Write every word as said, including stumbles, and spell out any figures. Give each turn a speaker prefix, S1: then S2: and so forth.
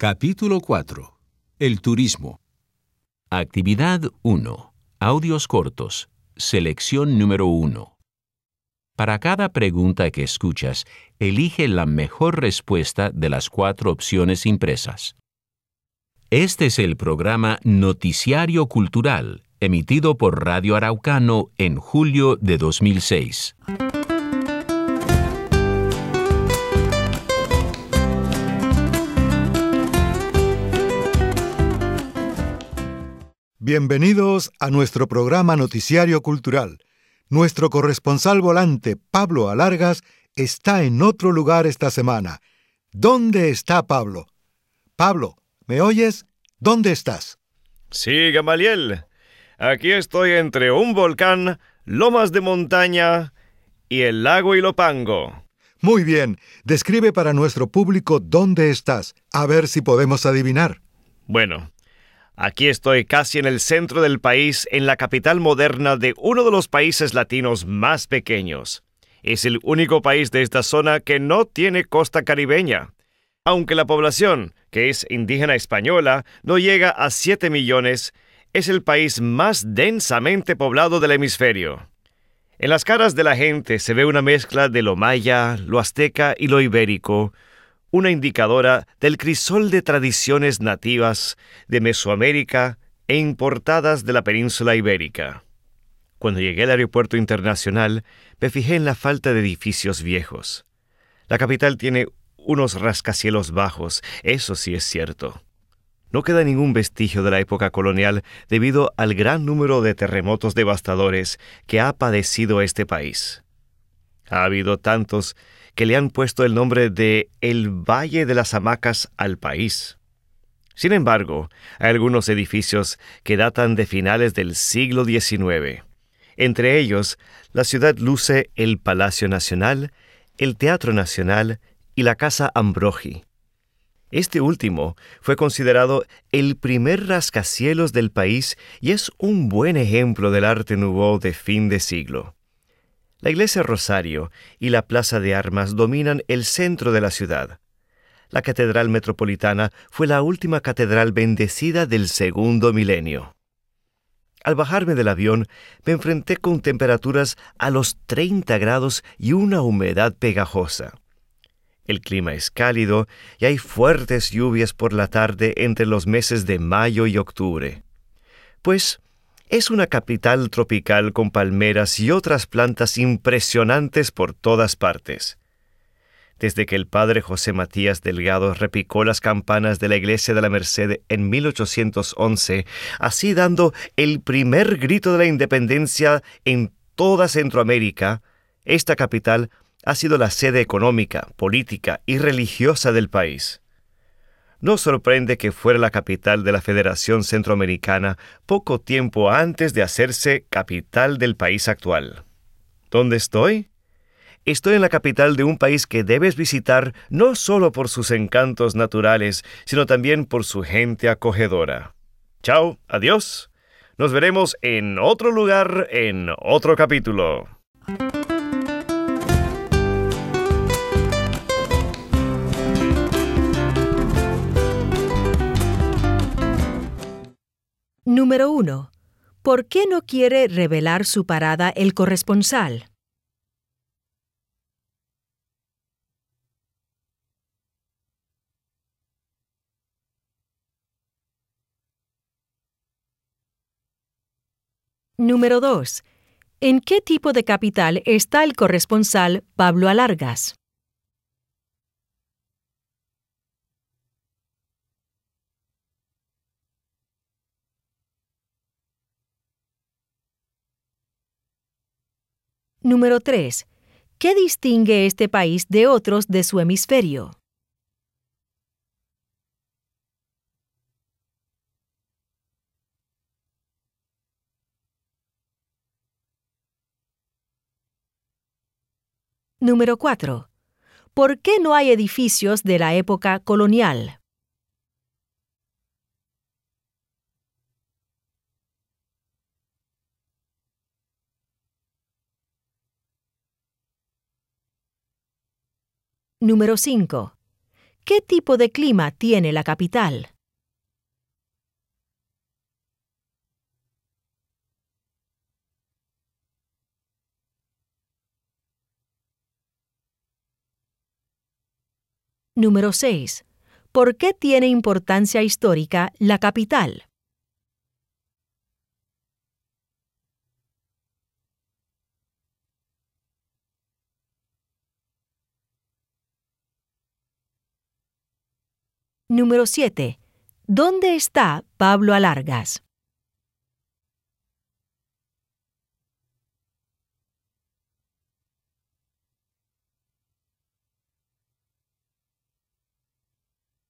S1: Capítulo cuatro. El turismo.
S2: Actividad uno. Audios cortos. Selección número uno. Para cada pregunta que escuchas, elige la mejor respuesta de las cuatro opciones impresas. Este es el programa Noticiario Cultural, emitido por Radio Araucano en julio de dos mil seis.
S3: Bienvenidos a nuestro programa Noticiario Cultural. Nuestro corresponsal volante, Pablo Alargas, está en otro lugar esta semana. ¿Dónde está Pablo? Pablo, ¿me oyes? ¿Dónde estás?
S4: Sí, Gamaliel. Aquí estoy entre un volcán, lomas de montaña y el lago Ilopango.
S3: Muy bien. Describe para nuestro público dónde estás, a ver si podemos adivinar.
S4: Bueno, aquí estoy casi en el centro del país, en la capital moderna de uno de los países latinos más pequeños. Es el único país de esta zona que no tiene costa caribeña. Aunque la población, que es indígena española, no llega a siete millones, es el país más densamente poblado del hemisferio. En las caras de la gente se ve una mezcla de lo maya, lo azteca y lo ibérico, una indicadora del crisol de tradiciones nativas de Mesoamérica e importadas de la península ibérica. Cuando llegué al aeropuerto internacional, me fijé en la falta de edificios viejos. La capital tiene unos rascacielos bajos, eso sí es cierto. No queda ningún vestigio de la época colonial debido al gran número de terremotos devastadores que ha padecido este país. Ha habido tantos que le han puesto el nombre de el Valle de las Hamacas al país. Sin embargo, hay algunos edificios que datan de finales del siglo diecinueve. Entre ellos, la ciudad luce el Palacio Nacional, el Teatro Nacional y la Casa Ambrogi. Este último fue considerado el primer rascacielos del país y es un buen ejemplo del arte nouveau de fin de siglo. La iglesia Rosario y la Plaza de Armas dominan el centro de la ciudad. La Catedral Metropolitana fue la última catedral bendecida del segundo milenio. Al bajarme del avión, me enfrenté con temperaturas a los treinta grados y una humedad pegajosa. El clima es cálido y hay fuertes lluvias por la tarde entre los meses de mayo y octubre. Pues es una capital tropical con palmeras y otras plantas impresionantes por todas partes. Desde que el padre José Matías Delgado repicó las campanas de la iglesia de la Merced en mil ochocientos once, así dando el primer grito de la independencia en toda Centroamérica, esta capital ha sido la sede económica, política y religiosa del país. No sorprende que fuera la capital de la Federación Centroamericana poco tiempo antes de hacerse capital del país actual. ¿Dónde estoy? Estoy en la capital de un país que debes visitar no solo por sus encantos naturales, sino también por su gente acogedora. Chao, adiós. Nos veremos en otro lugar, en otro capítulo.
S5: Número uno. ¿Por qué no quiere revelar su parada el corresponsal? Número dos. ¿En qué tipo de capital está el corresponsal Pablo Alargas? Número tres. ¿Qué distingue este país de otros de su hemisferio? Número cuatro. ¿Por qué no hay edificios de la época colonial? Número cinco. ¿Qué tipo de clima tiene la capital? Número seis. ¿Por qué tiene importancia histórica la capital? Número siete. ¿Dónde está Pablo Alargas?